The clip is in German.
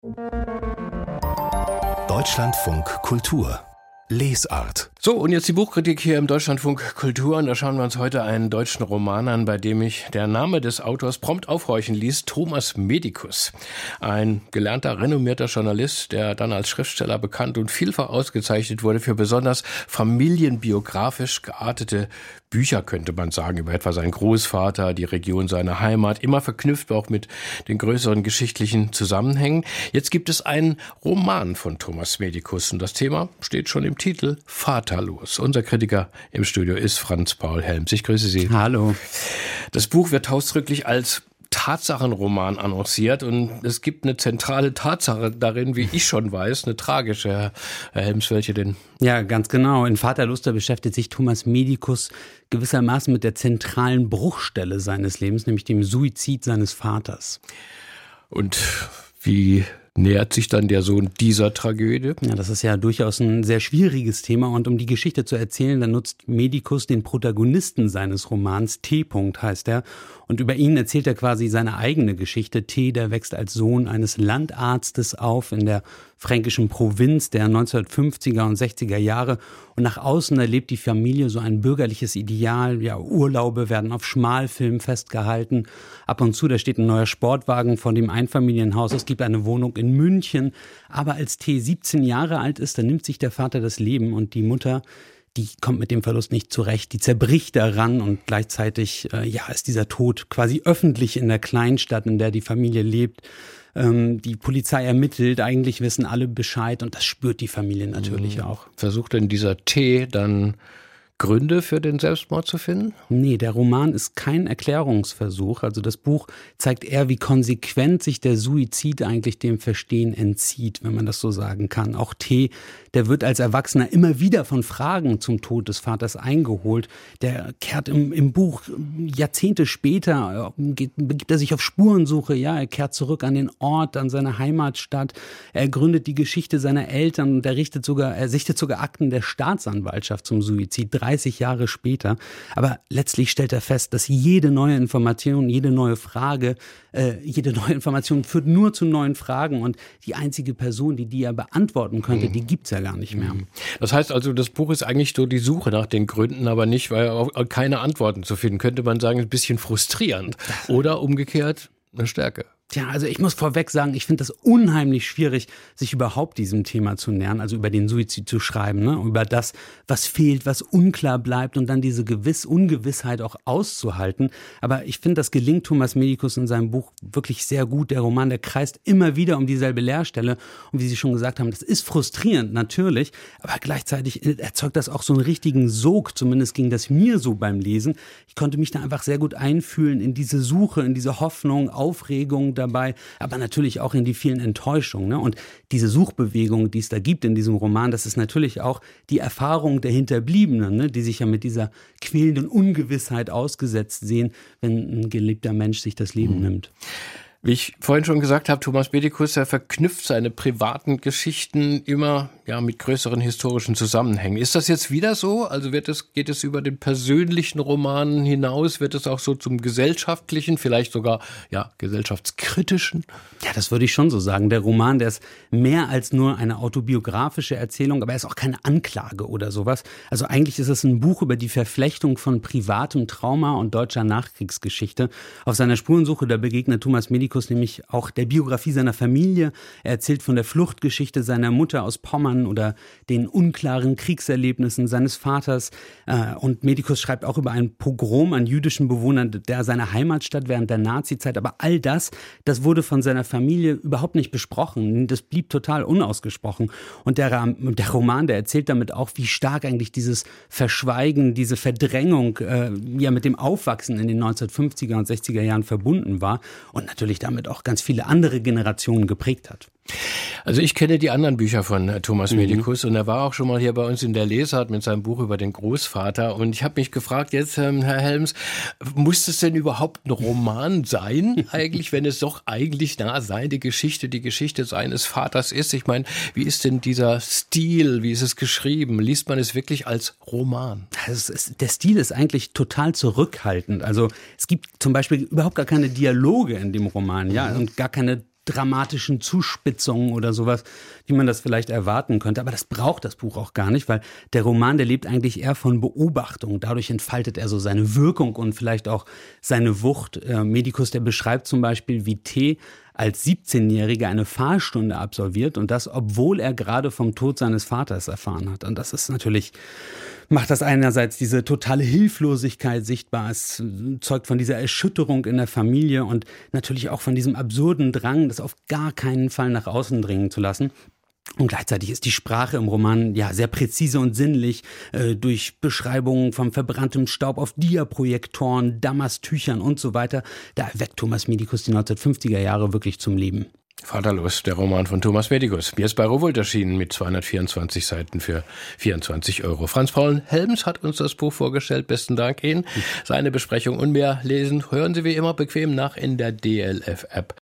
Deutschlandfunk Kultur Lesart. So, und jetzt die Buchkritik hier im Deutschlandfunk Kultur. Und da schauen wir uns heute einen deutschen Roman an, bei dem mich der Name des Autors prompt aufhorchen ließ. Thomas Medikus. Ein gelernter, renommierter Journalist, der dann als Schriftsteller bekannt und vielfach ausgezeichnet wurde für besonders familienbiografisch geartete Bücher, könnte man sagen, über etwa seinen Großvater, die Region seiner Heimat, immer verknüpft auch mit den größeren geschichtlichen Zusammenhängen. Jetzt gibt es einen Roman von Thomas Medikus und das Thema steht schon im Titel: Vaterlos. Unser Kritiker im Studio ist Franz Paul Helms. Ich grüße Sie. Hallo. Das Buch wird ausdrücklich als Tatsachenroman annonciert und es gibt eine zentrale Tatsache darin, wie ich schon weiß, eine tragische. Herr Helms, welche denn? Ja, ganz genau. In Vaterlos beschäftigt sich Thomas Medikus gewissermaßen mit der zentralen Bruchstelle seines Lebens, nämlich dem Suizid seines Vaters. Und wie nähert sich dann der Sohn dieser Tragödie? Ja, das ist ja durchaus ein sehr schwieriges Thema und um die Geschichte zu erzählen, dann nutzt Medikus den Protagonisten seines Romans, T. heißt er, und über ihn erzählt er quasi seine eigene Geschichte. T., der wächst als Sohn eines Landarztes auf in der fränkischen Provinz der 1950er und 60er Jahre und nach außen erlebt die Familie so ein bürgerliches Ideal. Ja, Urlaube werden auf Schmalfilm festgehalten. Ab und zu, da steht ein neuer Sportwagen vor dem Einfamilienhaus. Es gibt eine Wohnung in München. Aber als T. 17 Jahre alt ist, dann nimmt sich der Vater das Leben und die Mutter, die kommt mit dem Verlust nicht zurecht, die zerbricht daran und gleichzeitig ist dieser Tod quasi öffentlich in der Kleinstadt, in der die Familie lebt. Die Polizei ermittelt, eigentlich wissen alle Bescheid und das spürt die Familie natürlich auch. Versucht denn dieser T. dann Gründe für den Selbstmord zu finden? Nee, der Roman ist kein Erklärungsversuch. Also das Buch zeigt eher, wie konsequent sich der Suizid eigentlich dem Verstehen entzieht, wenn man das so sagen kann. Auch T., der wird als Erwachsener immer wieder von Fragen zum Tod des Vaters eingeholt. Der kehrt im Buch Jahrzehnte später, begibt er sich auf Spurensuche. Ja, er kehrt zurück an den Ort, an seine Heimatstadt. Er gründet die Geschichte seiner Eltern und er sichtet sogar Akten der Staatsanwaltschaft zum Suizid. 30 Jahre später. Aber letztlich stellt er fest, dass jede neue Information, jede neue Information führt nur zu neuen Fragen und die einzige Person, die er beantworten könnte, die gibt's ja gar nicht mehr. Das heißt also, das Buch ist eigentlich so die Suche nach den Gründen, aber nicht, weil auch keine Antworten zu finden. Könnte man sagen, ein bisschen frustrierend. Oder umgekehrt eine Stärke. Tja, also ich muss vorweg sagen, ich finde das unheimlich schwierig, sich überhaupt diesem Thema zu nähern, also über den Suizid zu schreiben, ne? Über das, was fehlt, was unklar bleibt und dann diese Ungewissheit auch auszuhalten. Aber ich finde, das gelingt Thomas Medikus in seinem Buch wirklich sehr gut. Der Roman, der kreist immer wieder um dieselbe Leerstelle und wie Sie schon gesagt haben, das ist frustrierend, natürlich, aber gleichzeitig erzeugt das auch so einen richtigen Sog, zumindest ging das mir so beim Lesen. Ich konnte mich da einfach sehr gut einfühlen in diese Suche, in diese Hoffnung, Aufregung dabei, aber natürlich auch in die vielen Enttäuschungen. Ne? Und diese Suchbewegung, die es da gibt in diesem Roman, das ist natürlich auch die Erfahrung der Hinterbliebenen, ne? Die sich ja mit dieser quälenden Ungewissheit ausgesetzt sehen, wenn ein geliebter Mensch sich das Leben nimmt. Wie ich vorhin schon gesagt habe, Thomas Medikus, er verknüpft seine privaten Geschichten immer mit größeren historischen Zusammenhängen. Ist das jetzt wieder so? Also geht es über den persönlichen Roman hinaus? Wird es auch so zum gesellschaftlichen, vielleicht sogar gesellschaftskritischen? Ja, das würde ich schon so sagen. Der Roman, der ist mehr als nur eine autobiografische Erzählung, aber er ist auch keine Anklage oder sowas. Also eigentlich ist es ein Buch über die Verflechtung von privatem Trauma und deutscher Nachkriegsgeschichte. Auf seiner Spurensuche, da begegnet Thomas Medikus nämlich auch der Biografie seiner Familie. Er erzählt von der Fluchtgeschichte seiner Mutter aus Pommern oder den unklaren Kriegserlebnissen seines Vaters. Und Medikus schreibt auch über ein Pogrom an jüdischen Bewohnern seiner Heimatstadt während der Nazizeit. Aber all das wurde von seiner Familie überhaupt nicht besprochen. Das blieb total unausgesprochen. Und der Roman, der erzählt damit auch, wie stark eigentlich dieses Verschweigen, diese Verdrängung mit dem Aufwachsen in den 1950er und 60er Jahren verbunden war. Und natürlich damit auch ganz viele andere Generationen geprägt hat. Also ich kenne die anderen Bücher von Thomas Medikus und er war auch schon mal hier bei uns in der Lesart mit seinem Buch über den Großvater und ich habe mich gefragt jetzt, Herr Helms, muss es denn überhaupt ein Roman sein eigentlich, wenn es doch eigentlich seine Geschichte, die Geschichte seines Vaters ist? Ich meine, wie ist denn dieser Stil, wie ist es geschrieben? Liest man es wirklich als Roman? Der Stil ist eigentlich total zurückhaltend. Also es gibt zum Beispiel überhaupt gar keine Dialoge in dem Roman, und gar keine dramatischen Zuspitzungen oder sowas, wie man das vielleicht erwarten könnte. Aber das braucht das Buch auch gar nicht, weil der Roman, der lebt eigentlich eher von Beobachtung. Dadurch entfaltet er so seine Wirkung und vielleicht auch seine Wucht. Medikus, der beschreibt zum Beispiel, wie T. als 17-Jähriger eine Fahrstunde absolviert und das, obwohl er gerade vom Tod seines Vaters erfahren hat. Und das ist natürlich, macht das einerseits diese totale Hilflosigkeit sichtbar. Es zeugt von dieser Erschütterung in der Familie und natürlich auch von diesem absurden Drang, das auf gar keinen Fall nach außen dringen zu lassen. Und gleichzeitig ist die Sprache im Roman ja sehr präzise und sinnlich, durch Beschreibungen von verbranntem Staub auf Diaprojektoren, Damastüchern und so weiter. Da erweckt Thomas Medikus die 1950er Jahre wirklich zum Leben. Vaterlos, der Roman von Thomas Medikus. Mir ist bei Rowohlt erschienen mit 224 Seiten für 24 €. Franz-Paul Helms hat uns das Buch vorgestellt. Besten Dank Ihnen. Seine Besprechung und mehr lesen hören Sie wie immer bequem nach in der DLF-App